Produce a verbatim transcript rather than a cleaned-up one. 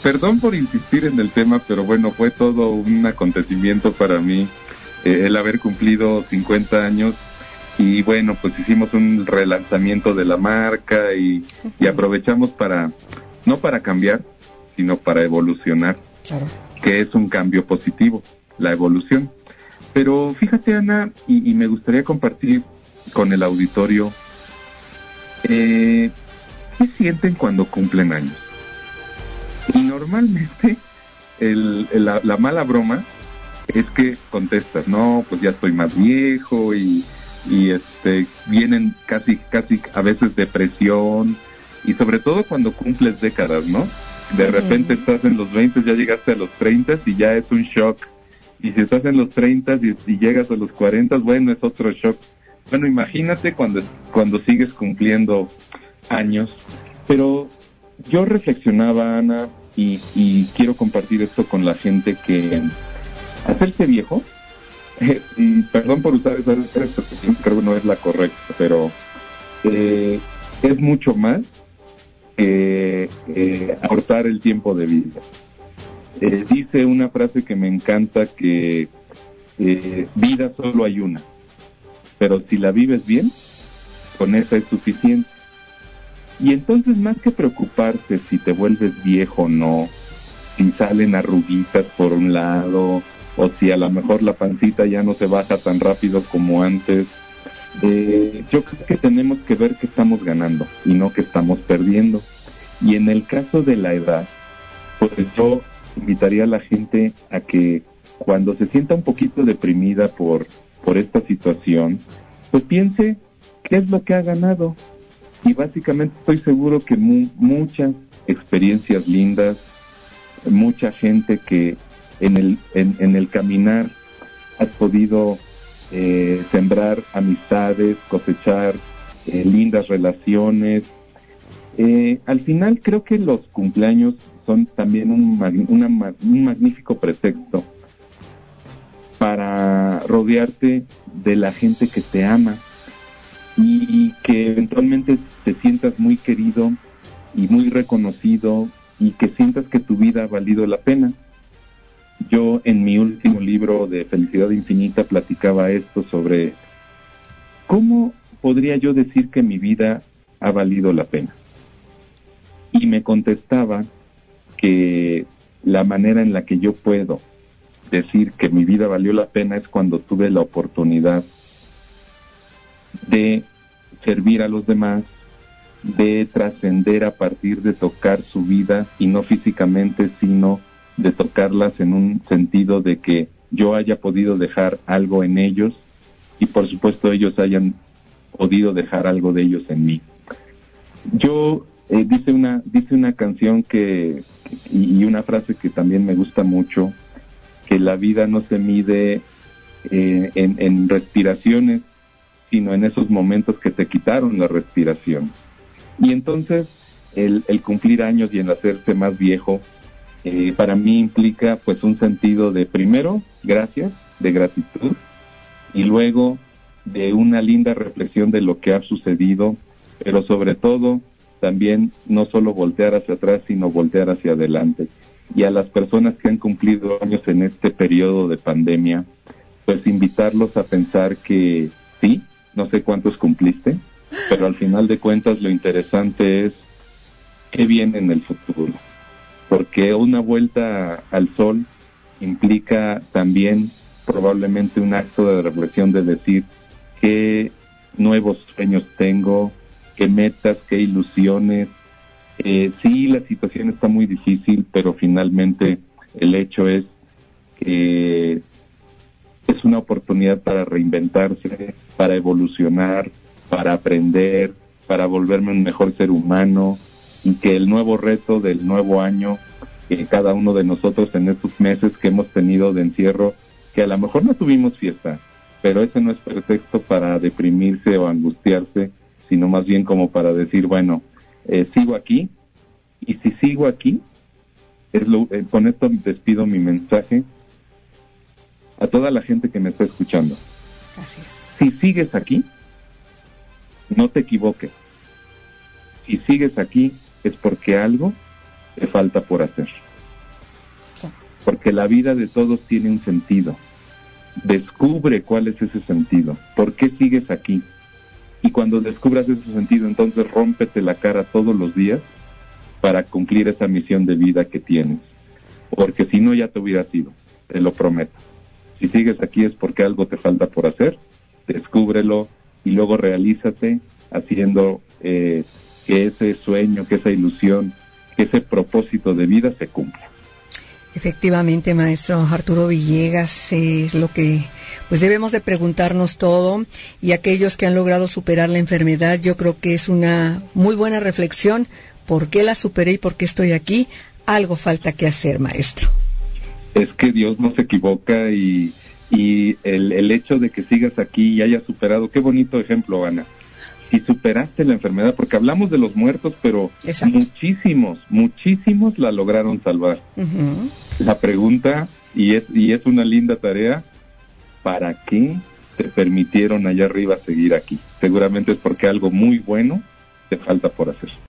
perdón por insistir en el tema, pero bueno, fue todo un acontecimiento para mí eh, el haber cumplido cincuenta años. Y bueno, pues hicimos un relanzamiento de la marca y, y aprovechamos para, no para cambiar, sino para evolucionar, claro, que es un cambio positivo, la evolución. Pero fíjate, Ana, y, y me gustaría compartir con el auditorio, eh, ¿qué sienten cuando cumplen años? Y normalmente el, el, la, la mala broma es que contestas, no, pues ya estoy más viejo y... y este vienen casi casi a veces depresión, y sobre todo cuando cumples décadas, ¿no? De repente estás en los veinte, ya llegaste a los treinta y ya es un shock, y si estás en los treinta y, y llegas a los cuarenta, bueno, es otro shock. Bueno, imagínate cuando cuando sigues cumpliendo años. Pero yo reflexionaba, Ana, y, y quiero compartir esto con la gente, que hacerse viejo, Eh, y perdón por usar esa expresión, creo que no es la correcta, pero eh, es mucho más que eh, acortar el tiempo de vida. Eh, dice una frase que me encanta, que eh, vida solo hay una, pero si la vives bien, con esa es suficiente. Y entonces, más que preocuparse si te vuelves viejo o no, si salen arruguitas por un lado, o si a lo mejor la pancita ya no se baja tan rápido como antes, eh, yo creo que tenemos que ver que estamos ganando y no que estamos perdiendo. Y en el caso de la edad, pues yo invitaría a la gente a que cuando se sienta un poquito deprimida por, por esta situación, pues piense qué es lo que ha ganado. Y básicamente estoy seguro que mu- muchas experiencias lindas, mucha gente que en el en, en el caminar has podido eh, sembrar amistades, cosechar eh, lindas relaciones. Eh, al final creo que los cumpleaños son también un, mag- una, un magnífico pretexto para rodearte de la gente que te ama y que eventualmente te sientas muy querido y muy reconocido, y que sientas que tu vida ha valido la pena. Yo en mi último libro de Felicidad Infinita platicaba esto sobre cómo podría yo decir que mi vida ha valido la pena. Y me contestaba que la manera en la que yo puedo decir que mi vida valió la pena es cuando tuve la oportunidad de servir a los demás, de trascender a partir de tocar su vida, y no físicamente, sino de tocarlas en un sentido de que yo haya podido dejar algo en ellos, y por supuesto ellos hayan podido dejar algo de ellos en mí. Yo, eh, dice una dice una canción que y, y una frase que también me gusta mucho, que la vida no se mide eh, en, en respiraciones, sino en esos momentos que te quitaron la respiración. Y entonces el, el cumplir años y el hacerse más viejo, eh, para mí implica pues un sentido de, primero, gracias, de gratitud, y luego de una linda reflexión de lo que ha sucedido, pero sobre todo también no solo voltear hacia atrás, sino voltear hacia adelante. Y a las personas que han cumplido años en este periodo de pandemia, pues invitarlos a pensar que sí, no sé cuántos cumpliste, pero al final de cuentas lo interesante es qué viene en el futuro, porque una vuelta al sol implica también probablemente un acto de reflexión, de decir qué nuevos sueños tengo, qué metas, qué ilusiones. Eh, sí, la situación está muy difícil, pero finalmente el hecho es que es una oportunidad para reinventarse, para evolucionar, para aprender, para volverme un mejor ser humano, y que el nuevo reto del nuevo año, que cada uno de nosotros en estos meses que hemos tenido de encierro, que a lo mejor no tuvimos fiesta, pero ese no es pretexto para deprimirse o angustiarse, sino más bien como para decir, bueno, eh, sigo aquí, y si sigo aquí, es lo, eh, con esto despido mi mensaje a toda la gente que me está escuchando. Gracias. Si sigues aquí, no te equivoques. Si sigues aquí es porque algo te falta por hacer. porque la vida de todos tiene un sentido. Descubre cuál es ese sentido, por qué sigues aquí. Y cuando descubras ese sentido, entonces rómpete la cara todos los días para cumplir esa misión de vida que tienes. Porque si no, ya te hubieras ido, te lo prometo. Si sigues aquí es porque algo te falta por hacer, descúbrelo y luego realízate haciendo eh, que ese sueño, que esa ilusión, que ese propósito de vida se cumpla. Efectivamente, maestro Arturo Villegas, es lo que pues debemos de preguntarnos todo, y aquellos que han logrado superar la enfermedad, yo creo que es una muy buena reflexión. ¿Por qué la superé y por qué estoy aquí? Algo falta que hacer, maestro. Es que Dios no se equivoca y, y el, el hecho de que sigas aquí y hayas superado, qué bonito ejemplo, Ana. Si superaste la enfermedad, porque hablamos de los muertos, pero Exacto. muchísimos, muchísimos la lograron salvar. Uh-huh. La pregunta, y es, y es una linda tarea, ¿para qué te permitieron allá arriba seguir aquí? Seguramente es porque algo muy bueno te falta por hacer.